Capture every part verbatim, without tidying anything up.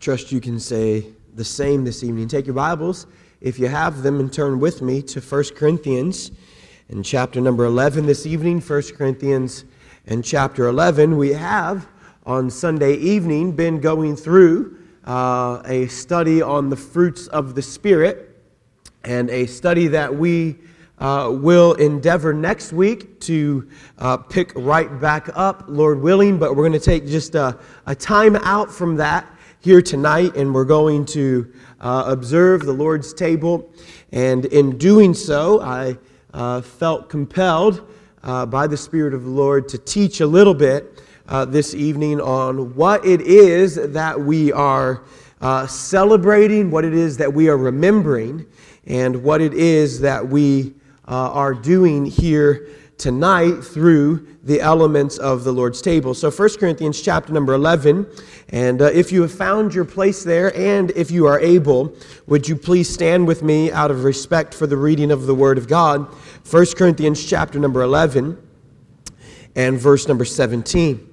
trust you can say the same this evening. Take your Bibles, if you have them, and turn with me to First Corinthians in chapter number eleven this evening. First Corinthians in chapter eleven. We have, on Sunday evening, been going through uh, a study on the fruits of the Spirit, and a study that we uh, will endeavor next week to uh, pick right back up, Lord willing. But we're going to take just a, a time out from that here tonight, and we're going to uh, observe the Lord's table. And in doing so, I uh, felt compelled uh, by the Spirit of the Lord to teach a little bit uh, this evening on what it is that we are uh, celebrating, what it is that we are remembering, and what it is that we uh, are doing here tonight through the elements of the Lord's table. So First Corinthians chapter number eleven, and uh, if you have found your place there, and if you are able, would you please stand with me out of respect for the reading of the Word of God. First Corinthians chapter number eleven and verse number seventeen.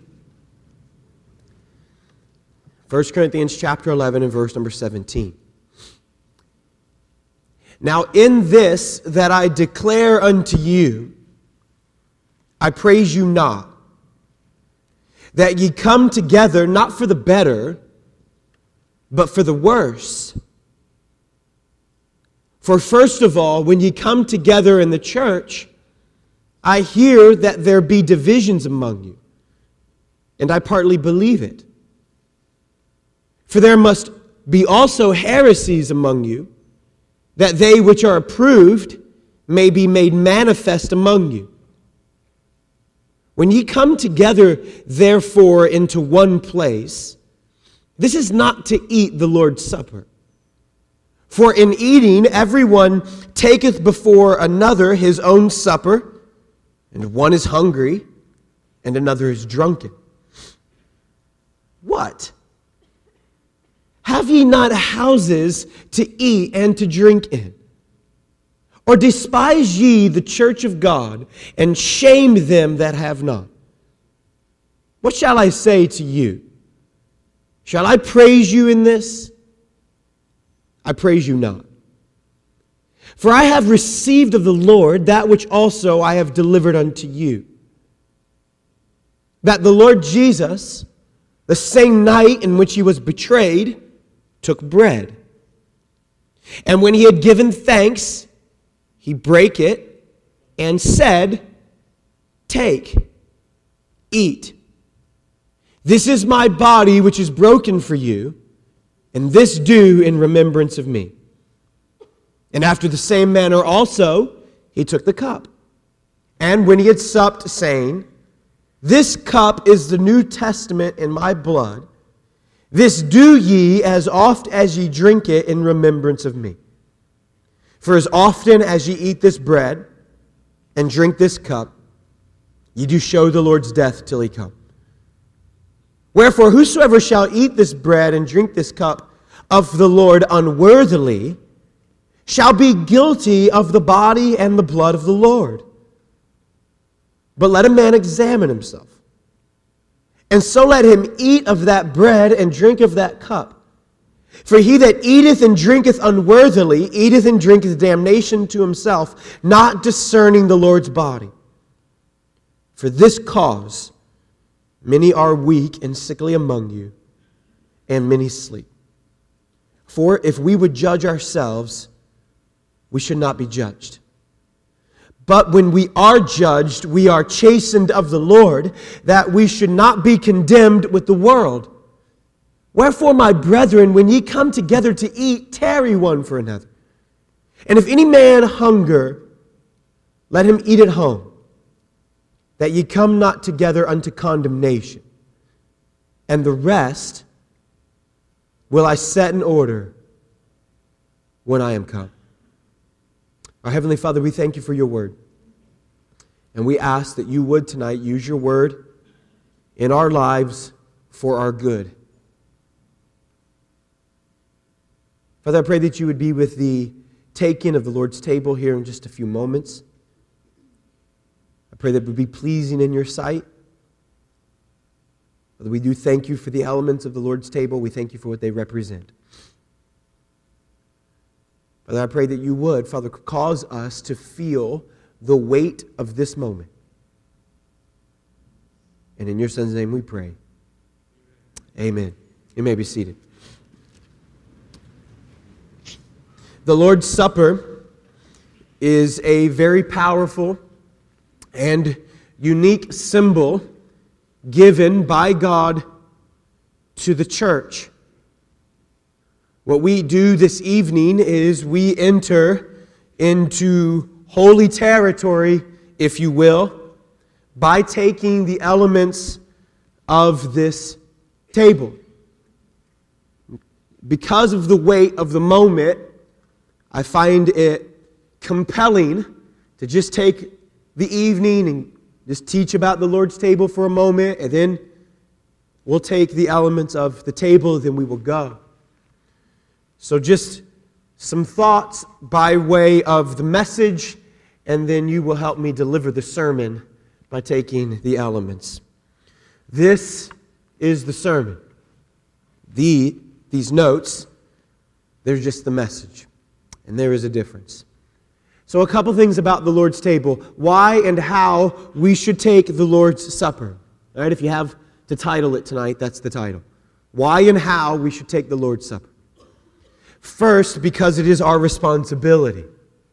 First Corinthians chapter eleven and verse number seventeen. Now in this that I declare unto you, I praise you not, that ye come together not for the better, but for the worse. For first of all, when ye come together in the church, I hear that there be divisions among you, and I partly believe it. For there must be also heresies among you, that they which are approved may be made manifest among you. When ye come together, therefore, into one place, this is not to eat the Lord's Supper. For in eating, everyone taketh before another his own supper, and one is hungry, and another is drunken. What? Have ye not houses to eat and to drink in? Or despise ye the church of God, and shame them that have not? What shall I say to you? Shall I praise you in this? I praise you not. For I have received of the Lord that which also I have delivered unto you, that the Lord Jesus, the same night in which he was betrayed, took bread. And when he had given thanks, he brake it and said, Take, eat. This is my body which is broken for you, and this do in remembrance of me. And after the same manner also he took the cup. And when he had supped, saying, This cup is the New Testament in my blood. This do ye as oft as ye drink it in remembrance of me. For as often as ye eat this bread and drink this cup, ye do show the Lord's death till he come. Wherefore, whosoever shall eat this bread and drink this cup of the Lord unworthily shall be guilty of the body and the blood of the Lord. But let a man examine himself. And so let him eat of that bread and drink of that cup. For he that eateth and drinketh unworthily eateth and drinketh damnation to himself, not discerning the Lord's body. For this cause many are weak and sickly among you, and many sleep. For if we would judge ourselves, we should not be judged. But when we are judged, we are chastened of the Lord, that we should not be condemned with the world. Wherefore, my brethren, when ye come together to eat, tarry one for another. And if any man hunger, let him eat at home, that ye come not together unto condemnation. And the rest will I set in order when I am come. Our Heavenly Father, we thank you for your word. And we ask that you would tonight use your word in our lives for our good. Father, I pray that you would be with the taking of the Lord's table here in just a few moments. I pray that it would be pleasing in your sight. Father, we do thank you for the elements of the Lord's table. We thank you for what they represent. Father, I pray that you would, Father, cause us to feel the weight of this moment. And in your Son's name we pray. Amen. You may be seated. The Lord's Supper is a very powerful and unique symbol given by God to the church. What we do this evening is we enter into holy territory, if you will, by taking the elements of this table. Because of the weight of the moment, I find it compelling to just take the evening and just teach about the Lord's table for a moment, and then we'll take the elements of the table, then we will go. So just some thoughts by way of the message, and then you will help me deliver the sermon by taking the elements. This is the sermon. The, these notes, they're just the message. And there is a difference. So a couple things about the Lord's table. Why and how we should take the Lord's Supper. All right, if you have to title it tonight, that's the title. Why and how we should take the Lord's Supper. First, because it is our responsibility.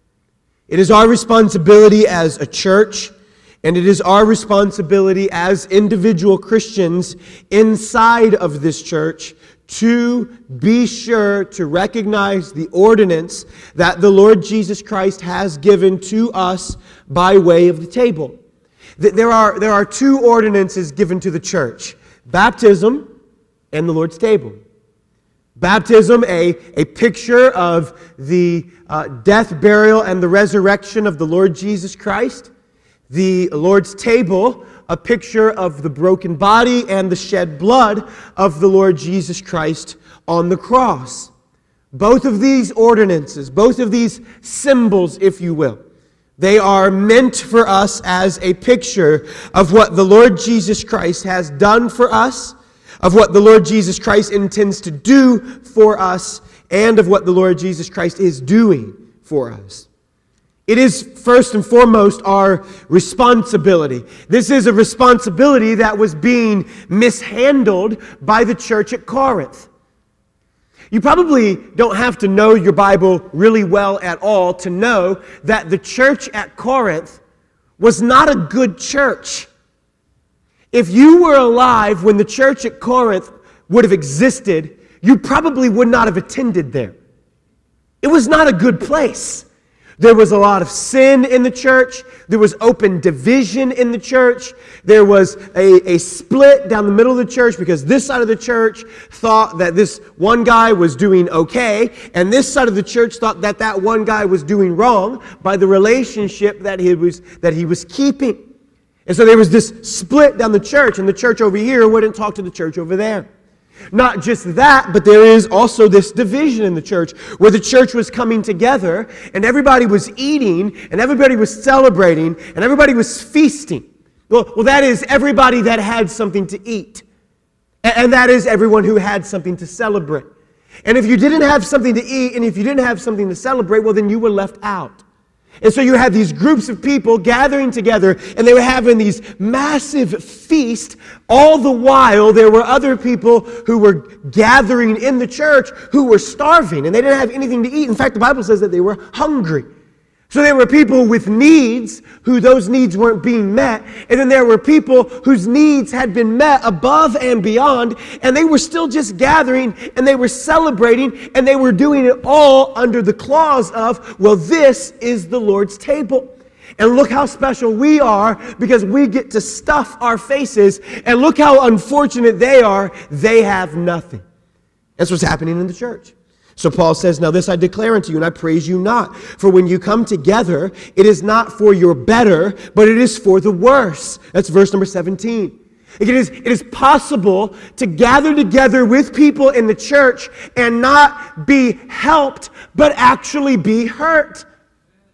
It is our responsibility as a church, and it is our responsibility as individual Christians inside of this church to be sure to recognize the ordinance that the Lord Jesus Christ has given to us by way of the table. There are, there are two ordinances given to the church: baptism and the Lord's table. Baptism, a, a picture of the uh, death, burial, and the resurrection of the Lord Jesus Christ. The Lord's table, a picture of the broken body and the shed blood of the Lord Jesus Christ on the cross. Both of these ordinances, both of these symbols, if you will, they are meant for us as a picture of what the Lord Jesus Christ has done for us, of what the Lord Jesus Christ intends to do for us, and of what the Lord Jesus Christ is doing for us. It is first and foremost our responsibility. This is a responsibility that was being mishandled by the church at Corinth. You probably don't have to know your Bible really well at all to know that the church at Corinth was not a good church. If you were alive when the church at Corinth would have existed, you probably would not have attended there. It was not a good place. There was a lot of sin in the church. There was open division in the church. There was a, a split down the middle of the church because this side of the church thought that this one guy was doing okay, and this side of the church thought that that one guy was doing wrong by the relationship that he was, that he was keeping. And so there was this split down the church, and the church over here wouldn't talk to the church over there. Not just that, but there is also this division in the church where the church was coming together and everybody was eating and everybody was celebrating and everybody was feasting. Well, well that is everybody that had something to eat. And that is everyone who had something to celebrate. And if you didn't have something to eat and if you didn't have something to celebrate, well, then you were left out. And so you had these groups of people gathering together, and they were having these massive feasts. All the while, there were other people who were gathering in the church who were starving, and they didn't have anything to eat. In fact, the Bible says that they were hungry. So there were people with needs who those needs weren't being met, and then there were people whose needs had been met above and beyond, and they were still just gathering, and they were celebrating, and they were doing it all under the clause of, well, this is the Lord's table. And look how special we are because we get to stuff our faces, and look how unfortunate they are. They have nothing. That's what's happening in the church. So Paul says, now this I declare unto you, and I praise you not. For when you come together, it is not for your better, but it is for the worse. That's verse number seventeen. It is, it is possible to gather together with people in the church and not be helped, but actually be hurt.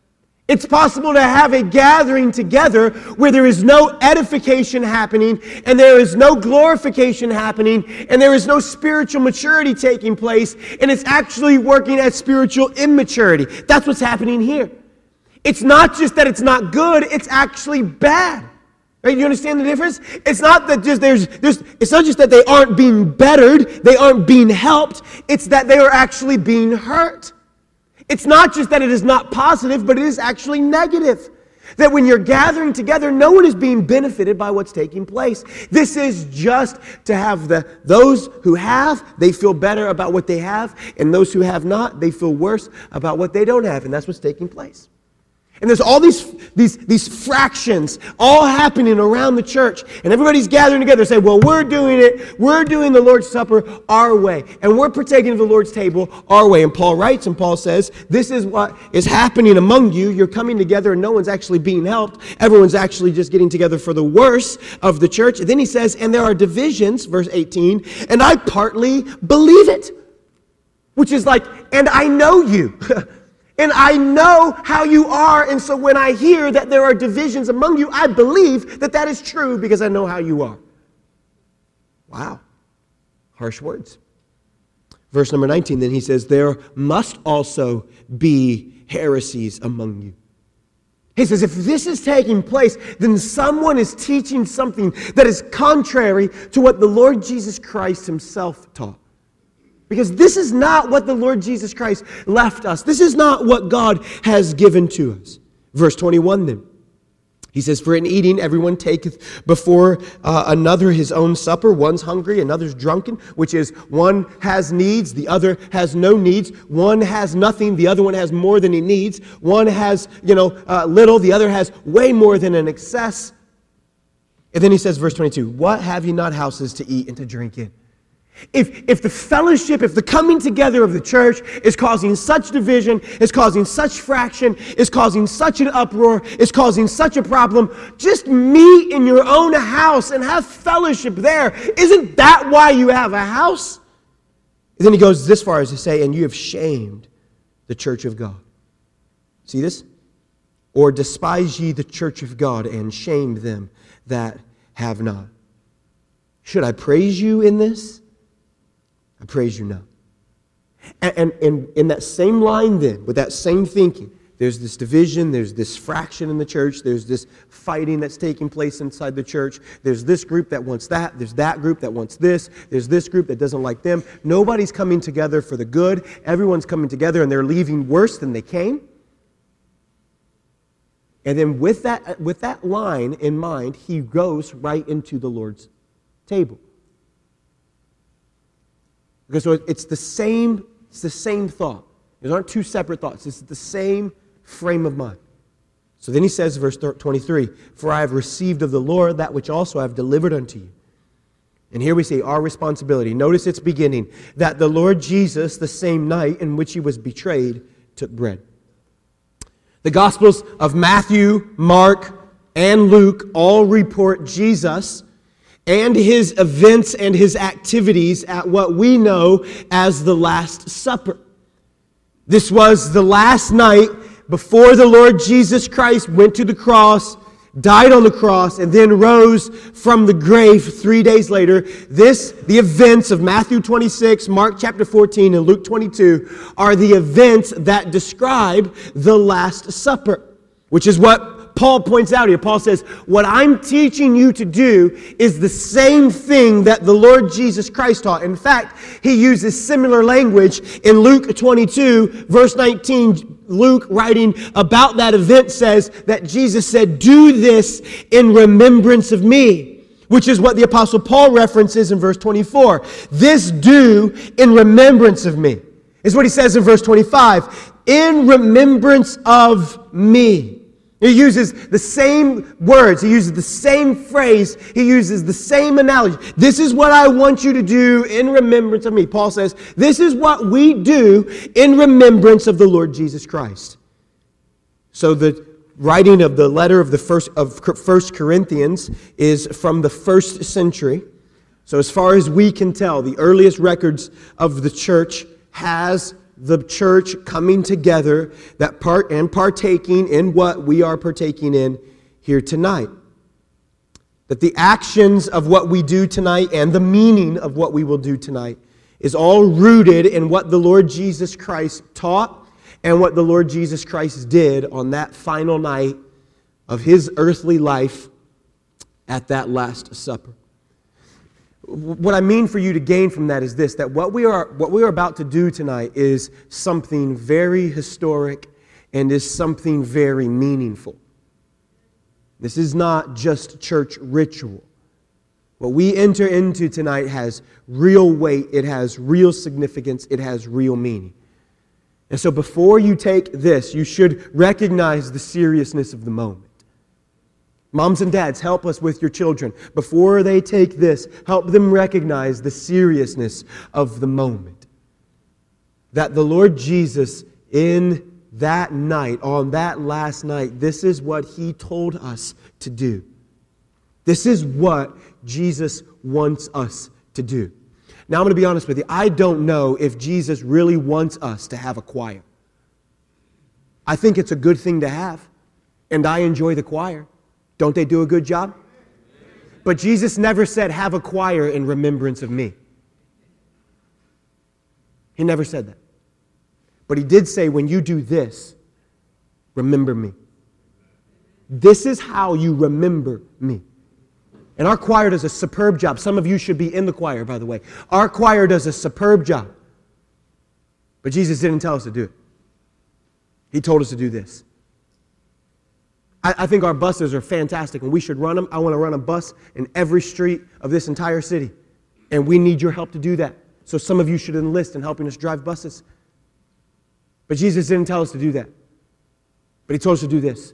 It's possible to have a gathering together where there is no edification happening, and there is no glorification happening, and there is no spiritual maturity taking place, and it's actually working at spiritual immaturity. That's what's happening here. It's not just that it's not good, it's actually bad. Right? You understand the difference? It's not that just there's, there's it's not just that they aren't being bettered, they aren't being helped, it's that they are actually being hurt. It's not just that it is not positive, but it is actually negative. That when you're gathering together, no one is being benefited by what's taking place. This is just to have the those who have, they feel better about what they have, and those who have not, they feel worse about what they don't have, and that's what's taking place. And there's all these, these, these fractions all happening around the church. And everybody's gathering together saying, well, we're doing it. We're doing the Lord's Supper our way. And we're partaking of the Lord's table our way. And Paul writes, and Paul says, this is what is happening among you. You're coming together and no one's actually being helped. Everyone's actually just getting together for the worse of the church. And then he says, and there are divisions, verse eighteen, and I partly believe it. Which is like, and I know you. And I know how you are, and so when I hear that there are divisions among you, I believe that that is true because I know how you are. Wow. Harsh words. Verse number nineteen, then he says, there must also be heresies among you. He says, if this is taking place, then someone is teaching something that is contrary to what the Lord Jesus Christ himself taught. Because this is not what the Lord Jesus Christ left us. This is not what God has given to us. Verse twenty-one then. He says, for in eating everyone taketh before uh, another his own supper. One's hungry, another's drunken, which is one has needs, the other has no needs. One has nothing, the other one has more than he needs. One has, you know, uh, little, the other has way more than an excess. And then he says, verse twenty-two, what have ye not houses to eat and to drink in? If, if the fellowship, if the coming together of the church is causing such division, is causing such fraction, is causing such an uproar, is causing such a problem, just meet in your own house and have fellowship there. Isn't that why you have a house? And then he goes this far as to say, and you have shamed the church of God. See this? Or despise ye the church of God and shame them that have not. Should I praise you in this? I praise you now. And, and, and in that same line then, with that same thinking, there's this division, there's this fraction in the church, there's this fighting that's taking place inside the church, there's this group that wants that, there's that group that wants this, there's this group that doesn't like them. Nobody's coming together for the good. Everyone's coming together and they're leaving worse than they came. And then with that, with that line in mind, he goes right into the Lord's table. Because so it's the same, it's the same thought. These aren't two separate thoughts. It's the same frame of mind. So then he says, verse twenty-three, for I have received of the Lord that which also I have delivered unto you. And here we see our responsibility. Notice its beginning, that the Lord Jesus, the same night in which he was betrayed, took bread. The Gospels of Matthew, Mark, and Luke all report Jesus and his events and his activities at what we know as the Last Supper. This was the last night before the Lord Jesus Christ went to the cross, died on the cross, and then rose from the grave three days later. This, the events of Matthew twenty-six, Mark chapter fourteen, and Luke twenty-two are the events that describe the Last Supper, which is what Paul points out here. Paul says, what I'm teaching you to do is the same thing that the Lord Jesus Christ taught. In fact, he uses similar language in Luke twenty-two, verse nineteen. Luke, writing about that event, says that Jesus said, do this in remembrance of me, which is what the Apostle Paul references in verse twenty-four. This do in remembrance of me, is what he says in verse twenty-five. In remembrance of me. He uses the same words. He uses the same phrase. He uses the same analogy. This is what I want you to do in remembrance of me. Paul says, this is what we do in remembrance of the Lord Jesus Christ. So the writing of the letter of the first of First Corinthians is from the first century. So as far as we can tell, the earliest records of the church has the church coming together that part and partaking in what we are partaking in here tonight. That the actions of what we do tonight and the meaning of what we will do tonight is all rooted in what the Lord Jesus Christ taught and what the Lord Jesus Christ did on that final night of His earthly life at that Last Supper. What I mean for you to gain from that is this, that what we are what we are about to do tonight is something very historic and is something very meaningful. This is not just church ritual. What we enter into tonight has real weight, it has real significance, it has real meaning. And so before you take this, you should recognize the seriousness of the moment. Moms and dads, help us with your children. Before they take this, help them recognize the seriousness of the moment. That the Lord Jesus, in that night, on that last night, this is what He told us to do. This is what Jesus wants us to do. Now, I'm going to be honest with you. I don't know if Jesus really wants us to have a choir. I think it's a good thing to have, and I enjoy the choir. Don't they do a good job? But Jesus never said, have a choir in remembrance of me. He never said that. But He did say, when you do this, remember me. This is how you remember me. And our choir does a superb job. Some of you should be in the choir, by the way. Our choir does a superb job. But Jesus didn't tell us to do it. He told us to do this. I, I think our buses are fantastic, and we should run them. I want to run a bus in every street of this entire city. And we need your help to do that. So some of you should enlist in helping us drive buses. But Jesus didn't tell us to do that. But He told us to do this.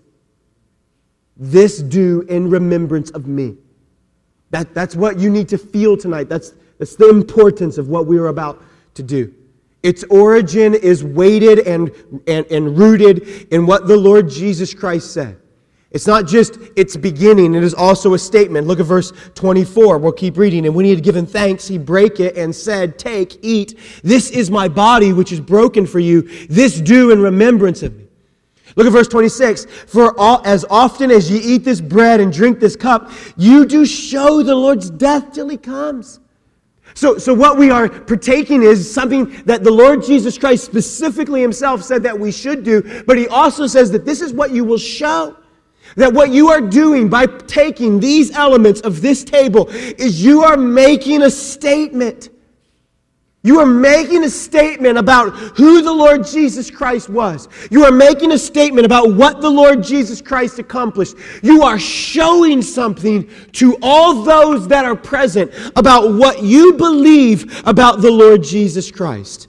This do in remembrance of me. That, that's what you need to feel tonight. That's, that's the importance of what we are about to do. Its origin is weighted and, and, and rooted in what the Lord Jesus Christ said. It's not just its beginning, it is also a statement. Look at verse twenty-four. We'll keep reading. And when He had given thanks, He brake it and said, take, eat. This is my body, which is broken for you. This do in remembrance of me. Look at verse twenty-six. For all, as often as ye eat this bread and drink this cup, you do show the Lord's death till He comes. So, so what we are partaking is something that the Lord Jesus Christ specifically Himself said that we should do, but He also says that this is what you will show. That what you are doing by taking these elements of this table is you are making a statement. You are making a statement about who the Lord Jesus Christ was. You are making a statement about what the Lord Jesus Christ accomplished. You are showing something to all those that are present about what you believe about the Lord Jesus Christ.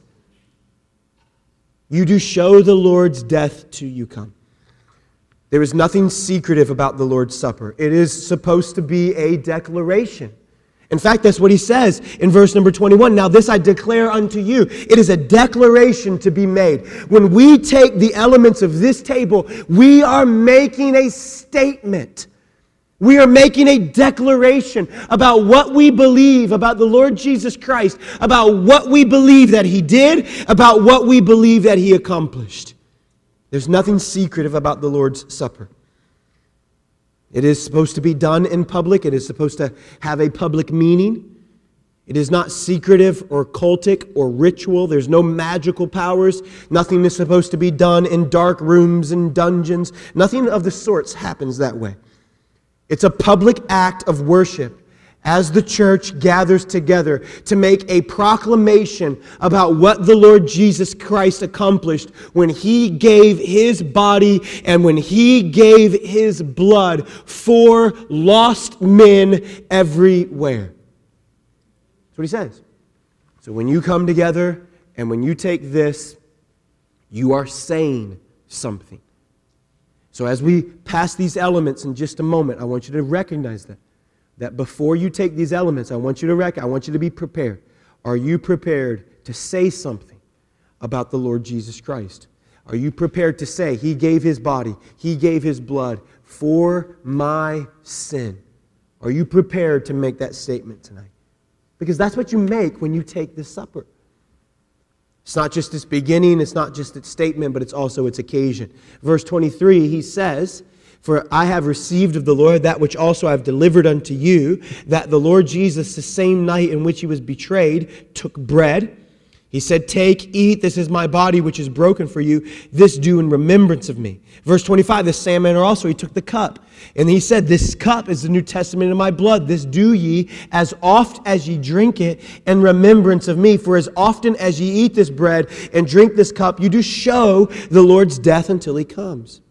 You do show the Lord's death till you come. There is nothing secretive about the Lord's Supper. It is supposed to be a declaration. In fact, that's what He says in verse number twenty-one. Now this I declare unto you. It is a declaration to be made. When we take the elements of this table, we are making a statement. We are making a declaration about what we believe about the Lord Jesus Christ, about what we believe that He did, about what we believe that He accomplished. There's nothing secretive about the Lord's Supper. It is supposed to be done in public. It is supposed to have a public meaning. It is not secretive or cultic or ritual. There's no magical powers. Nothing is supposed to be done in dark rooms and dungeons. Nothing of the sorts happens that way. It's a public act of worship as the church gathers together to make a proclamation about what the Lord Jesus Christ accomplished when He gave His body and when He gave His blood for lost men everywhere. That's what He says. So when you come together and when you take this, you are saying something. So as we pass these elements in just a moment, I want you to recognize that. That before you take these elements, I want you to rec- I want you to be prepared. Are you prepared to say something about the Lord Jesus Christ? Are you prepared to say, He gave His body, He gave His blood for my sin? Are you prepared to make that statement tonight? Because that's what you make when you take this supper. It's not just its beginning, it's not just its statement, but it's also its occasion. Verse twenty-three, he says, "For I have received of the Lord that which also I have delivered unto you, that the Lord Jesus, the same night in which he was betrayed, took bread. He said, 'Take, eat, this is my body which is broken for you. This do in remembrance of me.'" Verse twenty-five, the same manner also he took the cup. And he said, "This cup is the New Testament in my blood. This do ye as oft as ye drink it in remembrance of me. For as often as ye eat this bread and drink this cup, you do show the Lord's death until he comes."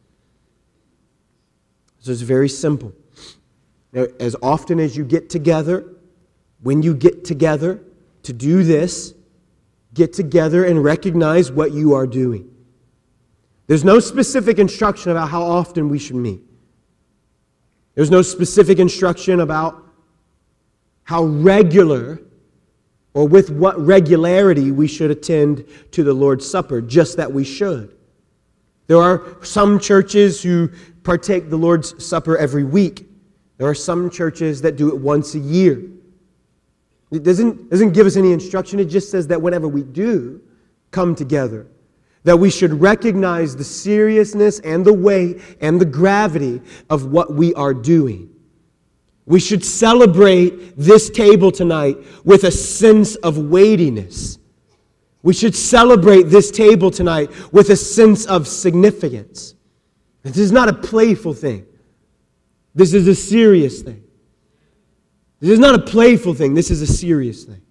So it's very simple. Now, as often as you get together, when you get together to do this, get together and recognize what you are doing. There's no specific instruction about how often we should meet. There's no specific instruction about how regular or with what regularity we should attend to the Lord's Supper, just that we should. There are some churches who partake the Lord's Supper every week. There are some churches that do it once a year. It doesn't, doesn't give us any instruction. It just says that whenever we do come together, that we should recognize the seriousness and the weight and the gravity of what we are doing. We should celebrate this table tonight with a sense of weightiness. We should celebrate this table tonight with a sense of significance. This is not a playful thing. This is a serious thing. This is not a playful thing. This is a serious thing.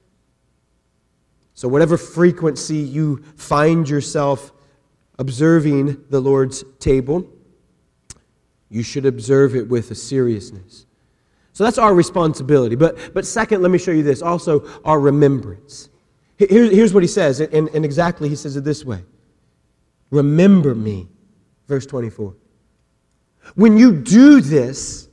So whatever frequency you find yourself observing the Lord's table, you should observe it with a seriousness. So that's our responsibility. But, but second, let me show you this. Also, our remembrance. Here, here's what he says, and, and exactly he says it this way. "Remember me," verse twenty-four. "When you do this,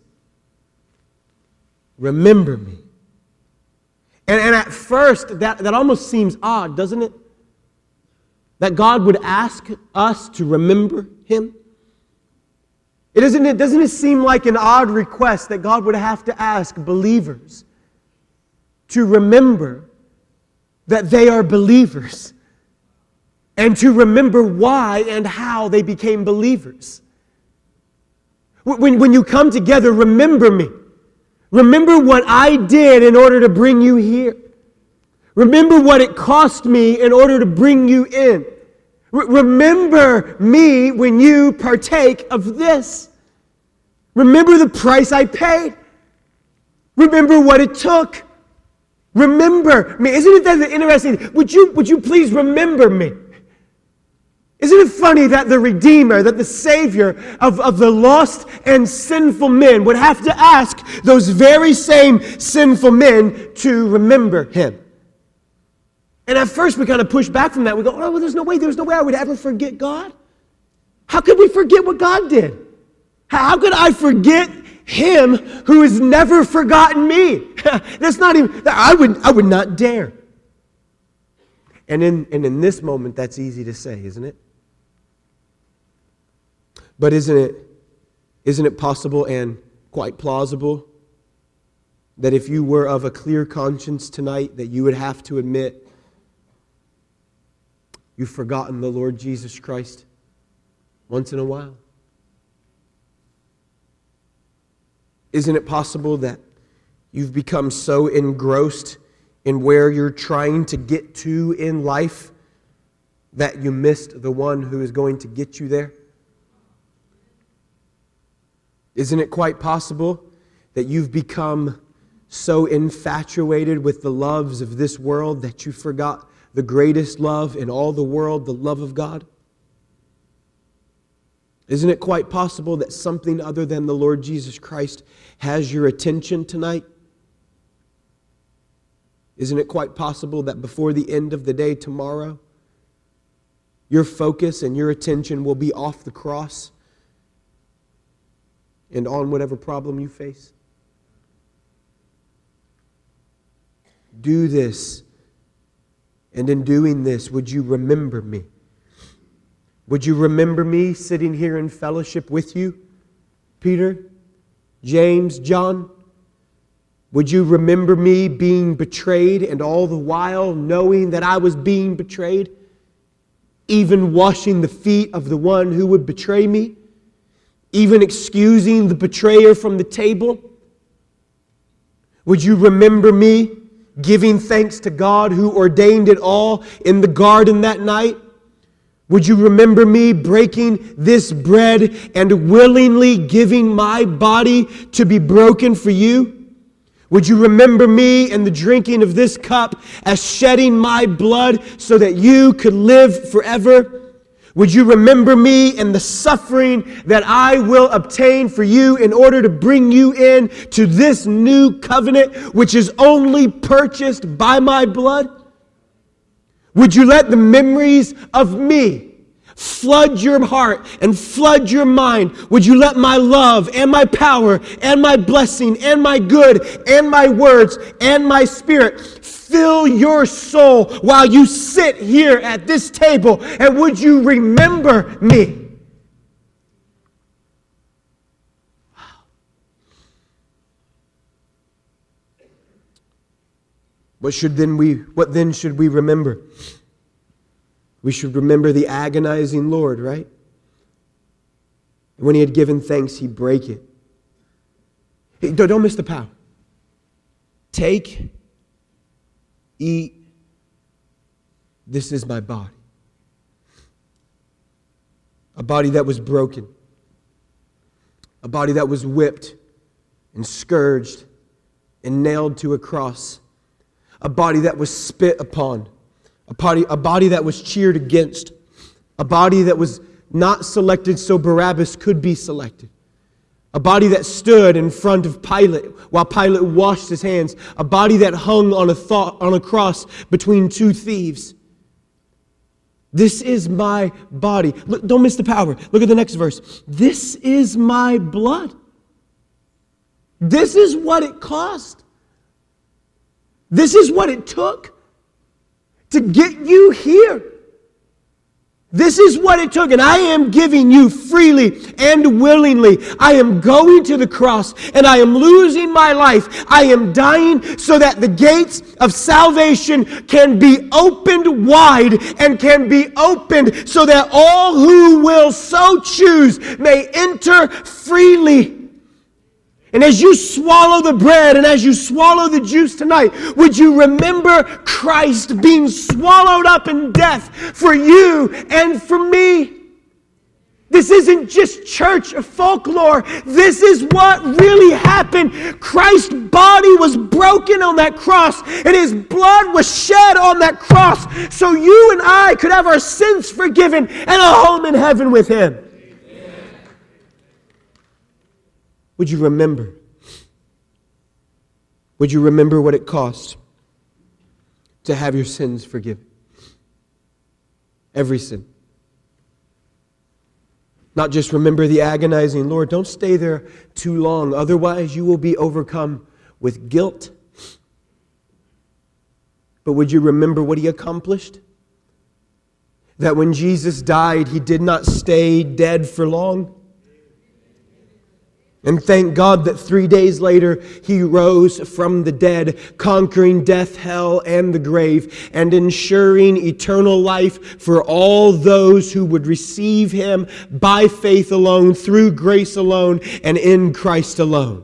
remember me." And, and at first, that, that almost seems odd, doesn't it? That God would ask us to remember him. It doesn't, it doesn't it seem like an odd request that God would have to ask believers to remember that they are believers and to remember why and how they became believers? When, when you come together, remember me. Remember what I did in order to bring you here. Remember what it cost me in order to bring you in. R- remember me when you partake of this. Remember the price I paid. Remember what it took. Remember me. Isn't it that interesting? Would you, would you please remember me? Isn't it funny that the Redeemer, that the Savior of, of the lost and sinful men would have to ask those very same sinful men to remember him? And at first we kind of push back from that. We go, oh, well, there's no way, there's no way I would ever forget God. How could we forget what God did? How could I forget him who has never forgotten me? That's not even, I would, I would not dare. And in, and in this moment, that's easy to say, isn't it? But isn't it, isn't it possible and quite plausible that if you were of a clear conscience tonight, that you would have to admit you've forgotten the Lord Jesus Christ once in a while? Isn't it possible that you've become so engrossed in where you're trying to get to in life that you missed the one who is going to get you there? Isn't it quite possible that you've become so infatuated with the loves of this world that you forgot the greatest love in all the world, the love of God? Isn't it quite possible that something other than the Lord Jesus Christ has your attention tonight? Isn't it quite possible that before the end of the day tomorrow, your focus and your attention will be off the cross and on whatever problem you face? Do this, and in doing this, would you remember me? Would you remember me sitting here in fellowship with you? Peter, James, John? Would you remember me being betrayed and all the while knowing that I was being betrayed? Even washing the feet of the one who would betray me? Even excusing the betrayer from the table? Would you remember me giving thanks to God who ordained it all in the garden that night? Would you remember me breaking this bread and willingly giving my body to be broken for you? Would you remember me and the drinking of this cup as shedding my blood so that you could live forever? Would you remember me and the suffering that I will obtain for you in order to bring you in to this new covenant, which is only purchased by my blood? Would you let the memories of me flood your heart and flood your mind? Would you let my love and my power and my blessing and my good and my words and my spirit fill your soul while you sit here at this table? And would you remember me? What should then we what then should we remember? We should remember the agonizing Lord, right? And when he had given thanks, he brake it. Hey, don't, don't miss the power. Take, eat, this is my body. A body that was broken. A body that was whipped and scourged and nailed to a cross. A body that was spit upon. A body, a body that was cheered against. A body that was not selected so Barabbas could be selected. A body that stood in front of Pilate while Pilate washed his hands. A body that hung on a, thought, on a cross between two thieves. This is my body. Look, don't miss the power. Look at the next verse. This is my blood. This is what it cost. This is what it took to get you here. This is what it took, and I am giving you freely and willingly. I am going to the cross, and I am losing my life. I am dying so that the gates of salvation can be opened wide and can be opened so that all who will so choose may enter freely. And as you swallow the bread and as you swallow the juice tonight, would you remember Christ being swallowed up in death for you and for me? This isn't just church folklore. This is what really happened. Christ's body was broken on that cross and his blood was shed on that cross so you and I could have our sins forgiven and a home in heaven with him. Would you remember? Would you remember what it cost to have your sins forgiven? Every sin. Not just remember the agonizing Lord. Don't stay there too long. Otherwise, you will be overcome with guilt. But would you remember what he accomplished? That when Jesus died, he did not stay dead for long. And thank God that three days later, he rose from the dead, conquering death, hell, and the grave, and ensuring eternal life for all those who would receive him by faith alone, through grace alone, and in Christ alone.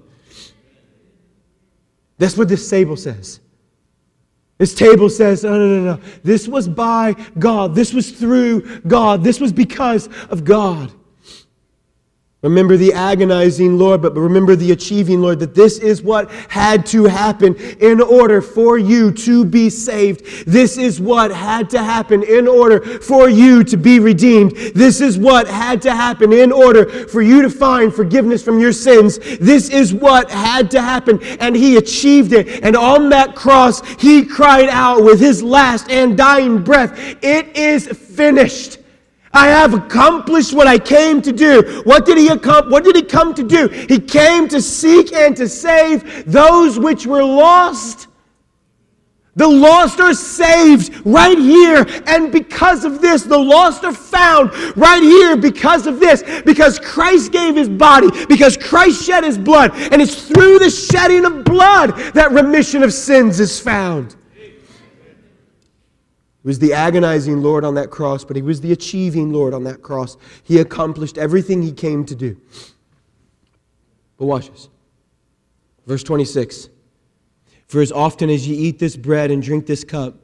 That's what this table says. This table says, no, no, no, no. This was by God. This was through God. This was because of God. Remember the agonizing Lord, but remember the achieving Lord, that this is what had to happen in order for you to be saved. This is what had to happen in order for you to be redeemed. This is what had to happen in order for you to find forgiveness from your sins. This is what had to happen, and he achieved it. And on that cross, he cried out with his last and dying breath, "It is finished. I have accomplished what I came to do." What did he accomplish? What did he come to do? He came to seek and to save those which were lost. The lost are saved right here. And because of this, the lost are found right here because of this. Because Christ gave his body. Because Christ shed his blood. And it's through the shedding of blood that remission of sins is found. He was the agonizing Lord on that cross, but he was the achieving Lord on that cross. He accomplished everything he came to do. But watch this. Verse twenty-six. For as often as ye eat this bread and drink this cup.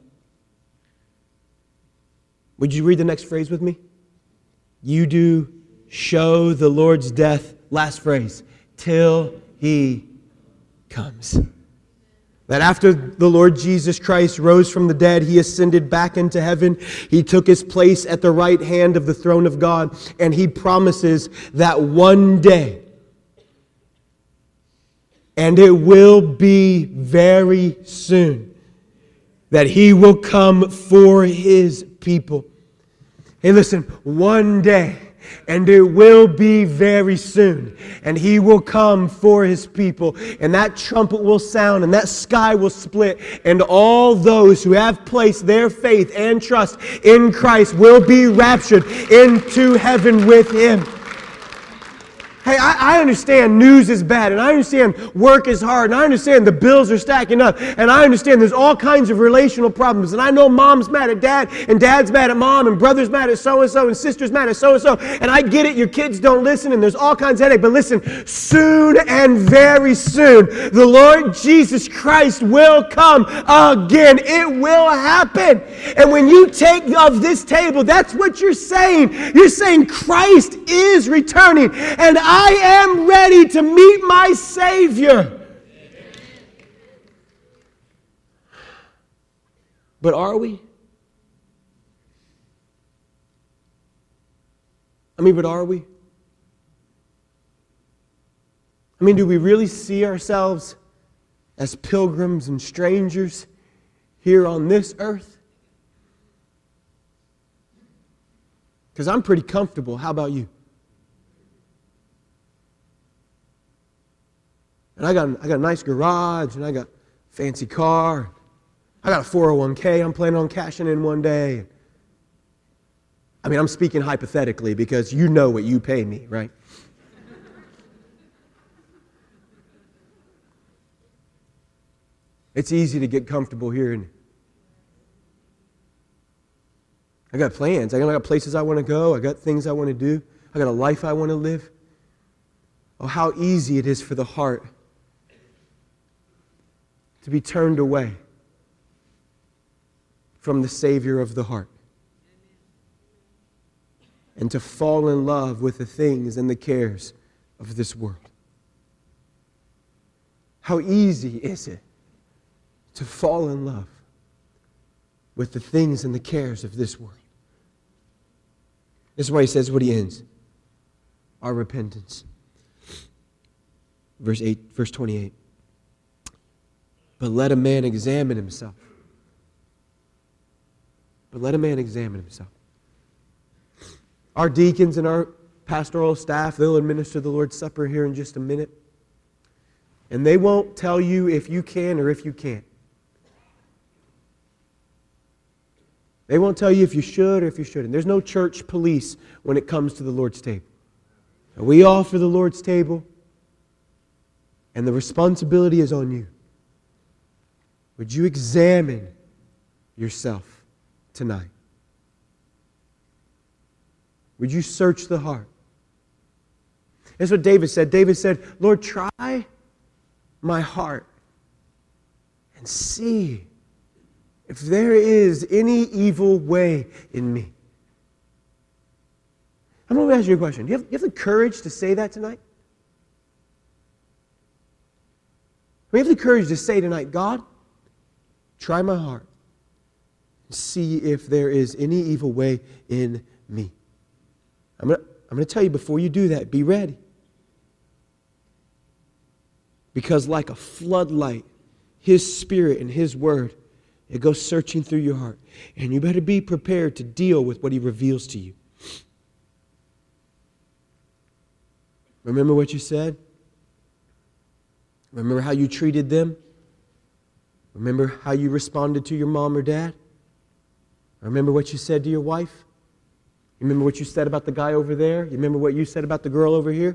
Would you read the next phrase with me? You do show the Lord's death, last phrase, till he comes. That after the Lord Jesus Christ rose from the dead, he ascended back into heaven. He took his place at the right hand of the throne of God. And he promises that one day, and it will be very soon, that he will come for his people. Hey, listen, one day, and it will be very soon, and he will come for his people, and that trumpet will sound, and that sky will split, and all those who have placed their faith and trust in Christ will be raptured into heaven with him. Hey, I, I understand news is bad, and I understand work is hard, and I understand the bills are stacking up, and I understand there's all kinds of relational problems, and I know mom's mad at dad, and dad's mad at mom, and brother's mad at so-and-so, and sister's mad at so-and-so, and I get it, your kids don't listen, and there's all kinds of headache, but listen, soon and very soon, the Lord Jesus Christ will come again. It will happen. And when you take of this table, that's what you're saying. You're saying Christ is returning, and I am ready to meet my Savior. But are we? I mean, but are we? I mean, do we really see ourselves as pilgrims and strangers here on this earth? Because I'm pretty comfortable. How about you? And I got, I got a nice garage, and I got a fancy car. I got a four oh one k I'm planning on cashing in one day. I mean, I'm speaking hypothetically because you know what you pay me, right? It's easy to get comfortable here. And I got plans. I got places I want to go. I got things I want to do. I got a life I want to live. Oh, how easy it is for the heart to be turned away from the Savior of the heart and to fall in love with the things and the cares of this world. How easy is it to fall in love with the things and the cares of this world? This is why he says what he ends. Our repentance. Verse eight, verse twenty-eight. But let a man examine himself. But let a man examine himself. Our deacons and our pastoral staff, they'll administer the Lord's Supper here in just a minute. And they won't tell you if you can or if you can't. They won't tell you if you should or if you shouldn't. There's no church police when it comes to the Lord's table. We offer the Lord's table, and the responsibility is on you. Would you examine yourself tonight? Would you search the heart? That's what David said. David said, Lord, try my heart and see if there is any evil way in me. I'm going to ask you a question. Do you have, do you have the courage to say that tonight? Do you have the courage to say tonight, God, try my heart and see if there is any evil way in me? I'm going to, I'm going to tell you before you do that, be ready. Because like a floodlight, His Spirit and His Word, it goes searching through your heart. And you better be prepared to deal with what He reveals to you. Remember what you said? Remember how you treated them? Remember how you responded to your mom or dad? Remember what you said to your wife? You remember what you said about the guy over there? You remember what you said about the girl over here?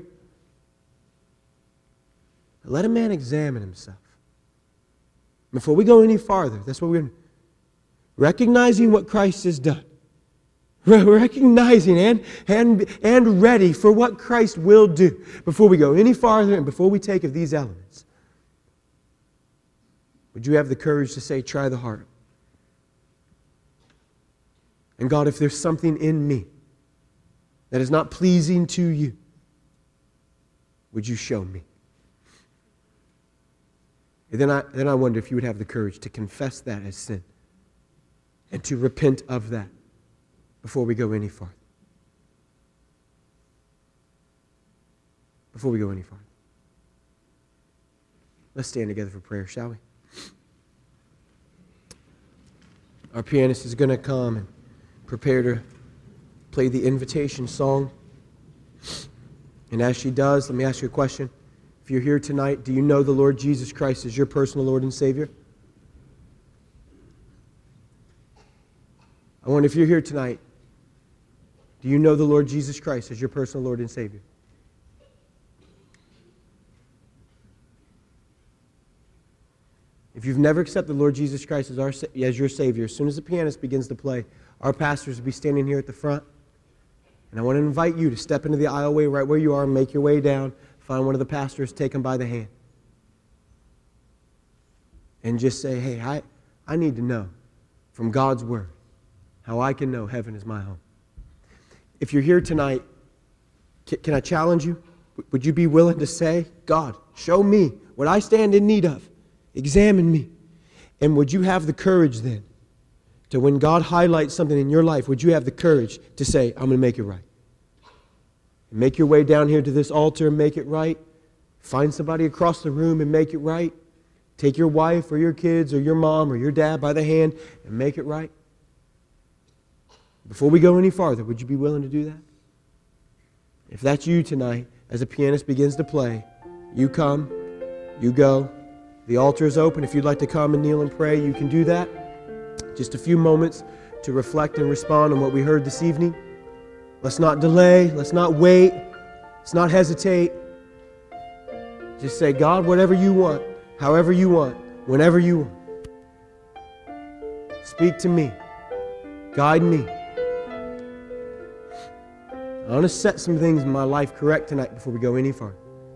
Let a man examine himself. Before we go any farther, that's what we're recognizing what Christ has done. Recognizing and, and, and ready for what Christ will do. Before we go any farther and before we take of these elements, would you have the courage to say, try the heart? And God, if there's something in me that is not pleasing to you, would you show me? And then I, then I wonder if you would have the courage to confess that as sin and to repent of that before we go any farther. Before we go any farther. Let's stand together for prayer, shall we? Our pianist is going to come and prepare to play the invitation song. And as she does, let me ask you a question. If you're here tonight, do you know the Lord Jesus Christ as your personal Lord and Savior? I wonder if you're here tonight, do you know the Lord Jesus Christ as your personal Lord and Savior? If you've never accepted the Lord Jesus Christ as, our, as your Savior, as soon as the pianist begins to play, our pastors will be standing here at the front. And I want to invite you to step into the aisleway right where you are, make your way down, find one of the pastors, take them by the hand. And just say, hey, I, I need to know from God's Word how I can know heaven is my home. If you're here tonight, can, can I challenge you? Would you be willing to say, God, show me what I stand in need of. Examine me. And would you have the courage then to, when God highlights something in your life, would you have the courage to say, I'm going to make it right? Make your way down here to this altar and make it right. Find somebody across the room and make it right. Take your wife or your kids or your mom or your dad by the hand and make it right. Before we go any farther, would you be willing to do that? If that's you tonight, as the pianist begins to play, you come, you go. The altar is open. If you'd like to come and kneel and pray, you can do that. Just a few moments to reflect and respond on what we heard this evening. Let's not delay. Let's not wait. Let's not hesitate. Just say, God, whatever you want, however you want, whenever you want. Speak to me. Guide me. I want to set some things in my life correct tonight before we go any farther.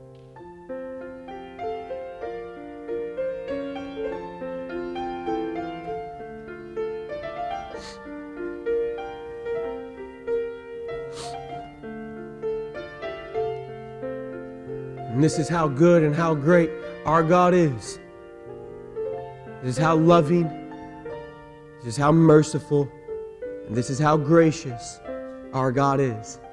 And this is how good and how great our God is. This is how loving, this is how merciful, and this is how gracious our God is.